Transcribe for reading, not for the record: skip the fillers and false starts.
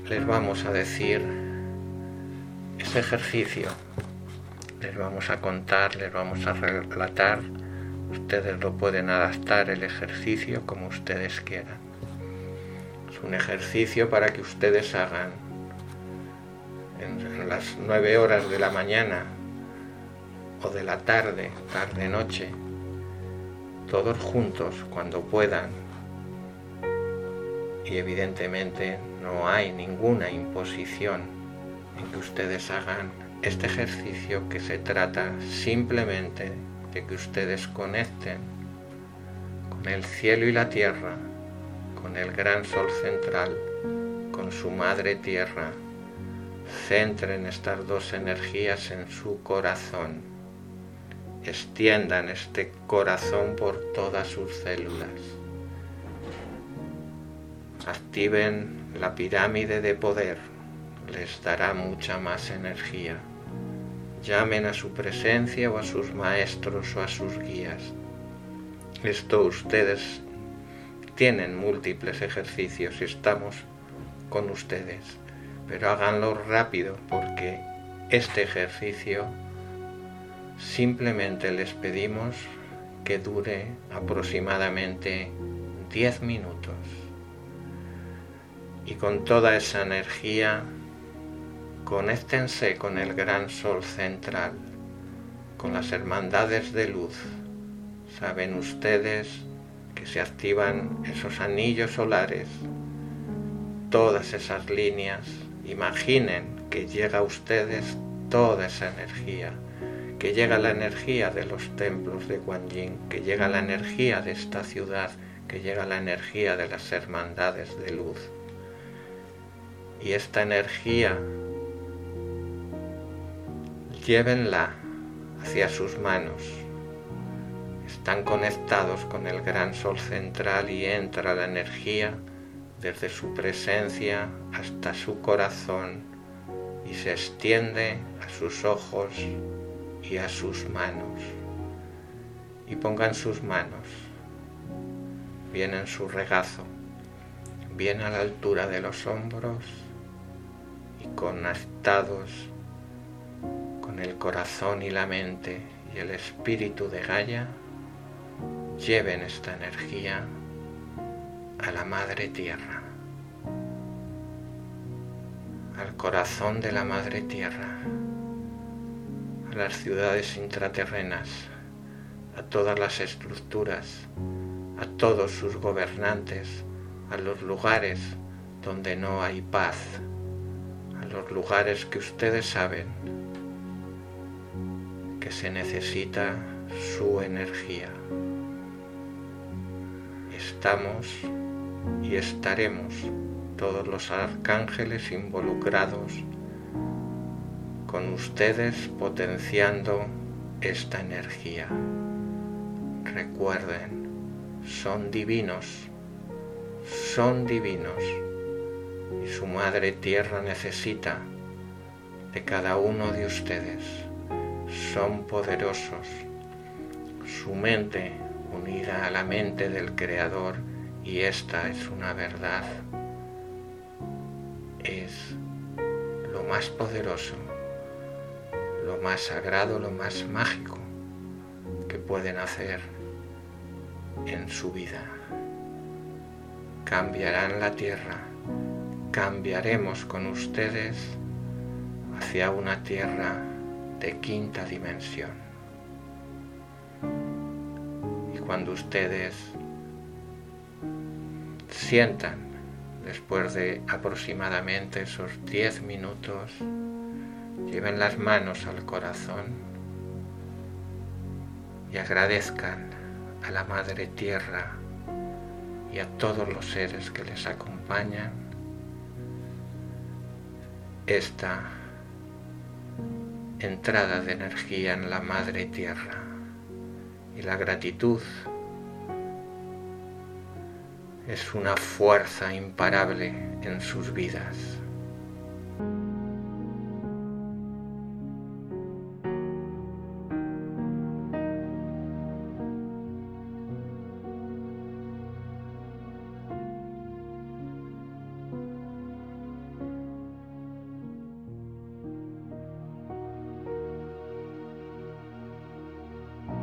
les vamos a decir ese ejercicio, les vamos a contar, les vamos a relatar. Ustedes lo pueden adaptar el ejercicio como ustedes quieran. Es un ejercicio para que ustedes hagan en las 9 horas de la mañana o de la tarde, tarde-noche, todos juntos cuando puedan. Y evidentemente no hay ninguna imposición en que ustedes hagan este ejercicio, que se trata simplemente de que ustedes conecten con el cielo y la tierra, con el gran sol central, con su madre tierra. Centren estas dos energías en su corazón. Extiendan este corazón por todas sus células. Activen la pirámide de poder, les dará mucha más energía. Llamen a su presencia o a sus maestros o a sus guías. Esto ustedes tienen múltiples ejercicios y estamos con ustedes, pero háganlo rápido porque este ejercicio simplemente les pedimos que dure aproximadamente 10 minutos. Y con toda esa energía, conéctense con el gran sol central, con las hermandades de luz. Saben ustedes que se activan esos anillos solares, todas esas líneas. Imaginen que llega a ustedes toda esa energía, que llega la energía de los templos de Kuan Yin, que llega la energía de esta ciudad, que llega la energía de las hermandades de luz. Y esta energía, llévenla hacia sus manos. Están conectados con el gran sol central y entra la energía desde su presencia hasta su corazón y se extiende a sus ojos y a sus manos. Y pongan sus manos bien en su regazo, bien a la altura de los hombros y conectados con el corazón y la mente y el espíritu de Gaia. Lleven esta energía a la Madre Tierra, al corazón de la Madre Tierra, a las ciudades intraterrenas, a todas las estructuras, a todos sus gobernantes, a los lugares donde no hay paz, a los lugares que ustedes saben que se necesita su energía. Estamos y estaremos todos los arcángeles involucrados con ustedes potenciando esta energía. Recuerden, son divinos y su Madre Tierra necesita de cada uno de ustedes. Son poderosos, su mente unida a la mente del Creador, y esta es una verdad, es lo más poderoso, lo más sagrado, lo más mágico que pueden hacer en su vida. Cambiarán la Tierra, cambiaremos con ustedes hacia una Tierra de quinta dimensión. Y cuando ustedes sientan, después de aproximadamente esos 10 minutos, lleven las manos al corazón y agradezcan a la Madre Tierra y a todos los seres que les acompañan esta entrada de energía en la Madre Tierra. Y la gratitud es una fuerza imparable en sus vidas.